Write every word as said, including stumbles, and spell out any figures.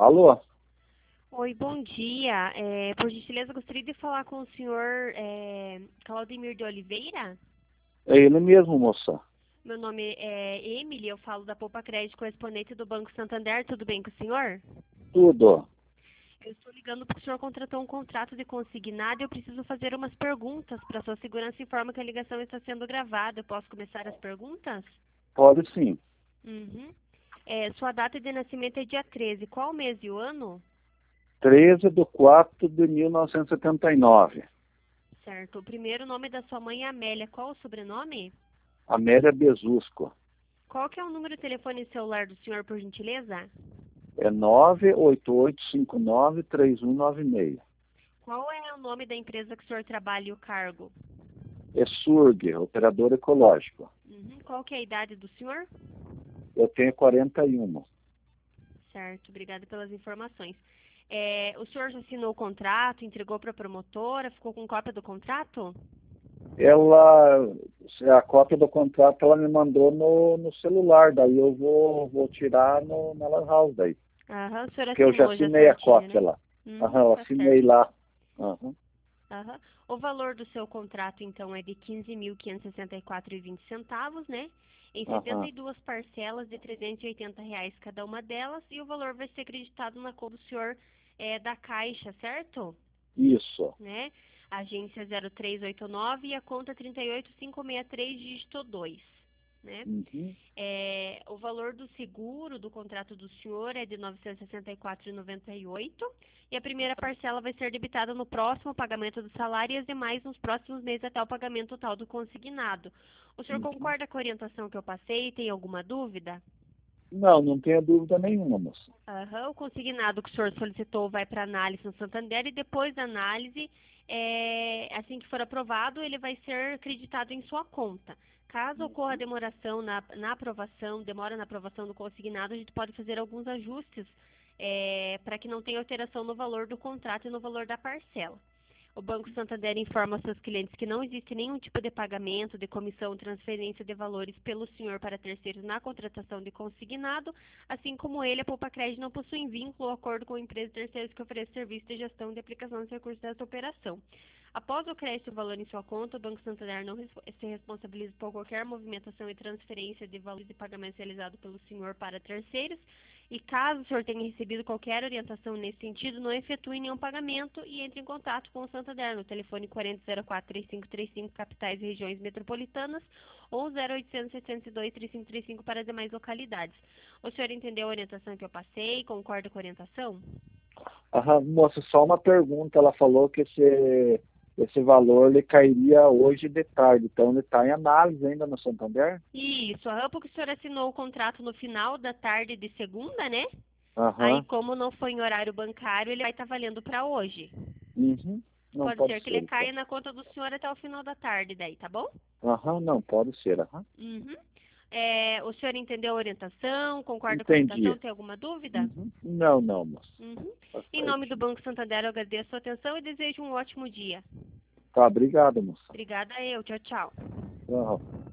Alô? Oi, bom dia. É, por gentileza, gostaria de falar com o senhor é, Claudemir de Oliveira. É ele mesmo, moça. Meu nome é Emily, eu falo da Poupa Crédito, correspondente do Banco Santander. Tudo bem com o senhor? Tudo. Eu estou ligando porque o senhor contratou um contrato de consignado e eu preciso fazer umas perguntas para sua segurança. Informa que a ligação está sendo gravada. Eu posso começar as perguntas? Pode sim. Uhum. É, sua data de nascimento é dia treze. Qual o mês e o ano? treze de quatro de mil novecentos e setenta e nove. Certo. O primeiro nome da sua mãe é Amélia. Qual o sobrenome? Amélia Besusco. Qual que é o número de telefone celular do senhor, por gentileza? É nove oito oito cinco nove três um nove seis. Qual é o nome da empresa que o senhor trabalha e o cargo? É SURG, operador ecológico. Uhum. Qual que é a idade do senhor? Eu tenho quarenta e um. Certo, obrigada pelas informações. É, o senhor já assinou o contrato, entregou para a promotora, ficou com cópia do contrato? Ela, a cópia do contrato ela me mandou no, no celular, daí eu vou, vou tirar no, na Lan House daí. Aham, o senhor Porque eu já assinou já assinei a certinho, cópia né? lá. Aham, Uhum, eu tá assinei certo. lá. Aham. Aham. O valor do seu contrato, então, é de quinze mil quinhentos e sessenta e quatro reais e vinte centavos, né? Em setenta Aham. e duas parcelas de trezentos e oitenta reais cada uma delas, e o valor vai ser acreditado na conta do senhor é, da Caixa, certo? Isso. Né? Agência zero três oito nove e a conta trinta e oito cinco seis três, dígito dois, né? Uhum. É, o valor do seguro do contrato do senhor é de novecentos e sessenta e quatro reais e noventa e oito centavos e a primeira parcela vai ser debitada no próximo pagamento do salário e as demais nos próximos meses até o pagamento total do consignado. O senhor Uhum. concorda com a orientação que eu passei? Tem alguma dúvida? Não, não tenha dúvida nenhuma, moça. Aham, o consignado que o senhor solicitou vai para análise no Santander e depois da análise, é, assim que for aprovado, ele vai ser acreditado em sua conta. Caso ocorra demoração na, na aprovação, demora na aprovação do consignado, a gente pode fazer alguns ajustes é, para que não tenha alteração no valor do contrato e no valor da parcela. O Banco Santander informa aos seus clientes que não existe nenhum tipo de pagamento, de comissão, transferência de valores pelo senhor para terceiros na contratação de consignado, assim como ele, a Poupa Crédito, não possui vínculo ou acordo com empresas terceiras que oferecem serviço de gestão de aplicação dos recursos dessa operação. Após o crédito do valor em sua conta, o Banco Santander não se responsabiliza por qualquer movimentação e transferência de valores e pagamentos realizados pelo senhor para terceiros. E caso o senhor tenha recebido qualquer orientação nesse sentido, não efetue nenhum pagamento e entre em contato com o Santander no telefone quarenta zero quatro três cinco três cinco, capitais e regiões metropolitanas, ou zero oitocentos, setecentos e dois, trinta e cinco trinta e cinco para as demais localidades. O senhor entendeu a orientação que eu passei? Concorda com a orientação? Ah, moça, só uma pergunta. Ela falou que esse, esse valor ele cairia hoje de tarde. Então ele está em análise ainda no Santander? Isso, aham, porque o senhor assinou o contrato no final da tarde de segunda, né? Aí, Aham. como não foi em horário bancário, ele vai estar valendo para hoje. Uhum. Não Pode pode ser que ele ser, caia então. na conta do senhor até o final da tarde daí, tá bom? Aham, não, pode ser. Aham. Uhum. É, o senhor entendeu a orientação? Concorda com a orientação? Entendi. Tem alguma dúvida? Uhum. Não, não, moça. Uhum. Tá Em nome do certinho. Banco Santander, eu agradeço a sua atenção e desejo um ótimo dia. Tá, obrigado, moça. Obrigada eu. Tchau, tchau. Aham.